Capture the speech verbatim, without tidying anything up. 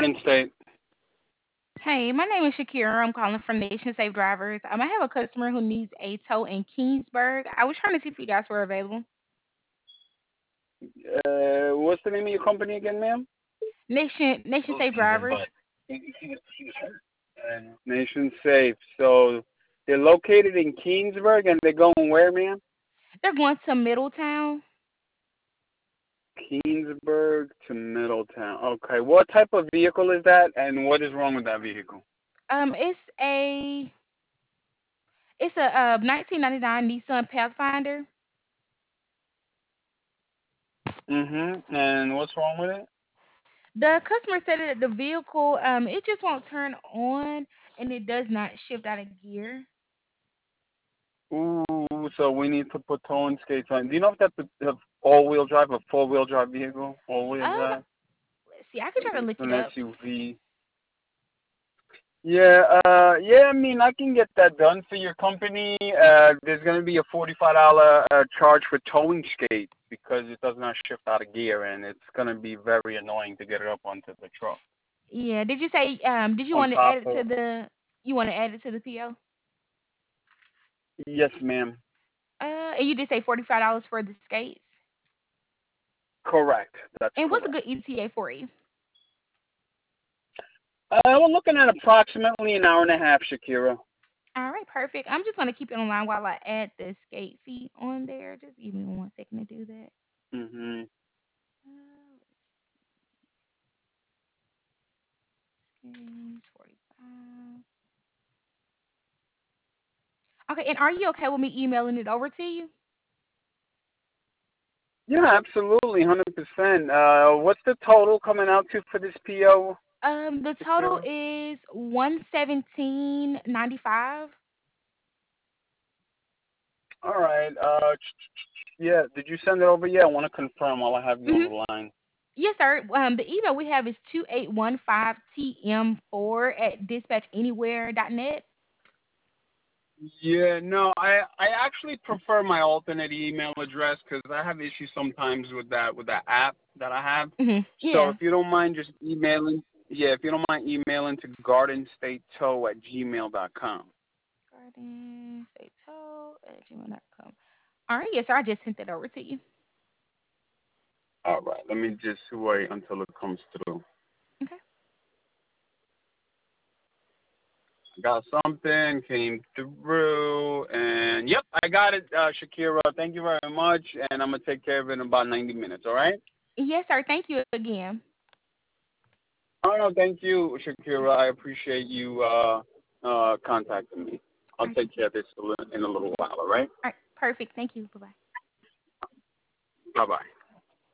Garden State. Hey, my name is Shakira. I'm calling from Nation Safe Drivers. Um, I have a customer who needs a tow in Kingsburg. I was trying to see if you guys were available. Uh, what's the name of your company again, ma'am? Nation Nation Safe Drivers. Nation Safe. So they're located in Keensburg, and they're going where, ma'am? They're going to Middletown. Keensburg to Middletown. Okay. What type of vehicle is that, and what is wrong with that vehicle? Um, it's a it's a uh, nineteen ninety-nine Nissan Pathfinder. Mm-hmm. And what's wrong with it? The customer said that the vehicle um it just won't turn on and it does not shift out of gear. Ooh, so we need to put towing skates on. Do you know if that's a, a all-wheel drive, a four-wheel drive vehicle? All-wheel Um, drive? let's see, I could try to It's look it an up. S U V. Yeah, uh, yeah. I mean, I can get that done for your company. Uh, there's going to be a forty-five dollar uh, charge for towing skate because it does not shift out of gear, and it's going to be very annoying to get it up onto the truck. Yeah, did you say um did you On want to top add it to of, the you want to add it to the P O? yes, ma'am. Uh, and you did say forty-five dollars for the skates. Correct. That's And what's a correct. good E T A for you? Uh, we're looking at approximately an hour and a half, Shakira. All right, perfect. I'm just gonna keep it online while I add the skate fee on there. Just give me one second to do that. Mm-hmm. Uh, skates, forty-five. Okay, and are you okay with me emailing it over to you? Yeah, absolutely, one hundred percent. Uh, what's the total coming out to for this P O, Um, the total Shakira? is one seventeen ninety five. All right. Uh, yeah. Did you send it over? Yeah, I want to confirm while I have you on Mhm. the line. Yes, sir. Um, the email we have is two eight one five T M four at dispatchanywhere dot net. Yeah, no, I I actually prefer my alternate email address because I have issues sometimes with that with that app that I have. Mhm. So Yeah. if you don't mind just emailing, yeah, if you don't mind emailing to gardenstatetow at gmail dot com. Garden Sato at gmail dot com. All right, yes, sir. I just sent that over to you. All right, let me just wait until it comes through. Okay. Got something came through, and yep, I got it, uh, Shakira. Thank you very much, and I'm gonna take care of it in about ninety minutes. All right. Yes, sir. Thank you again. Oh no, thank you, Shakira. I appreciate you uh, uh, contacting me. I'll All right. take care of this a li- in a little while. All right. All right. Perfect. Thank you. Bye bye. Bye bye.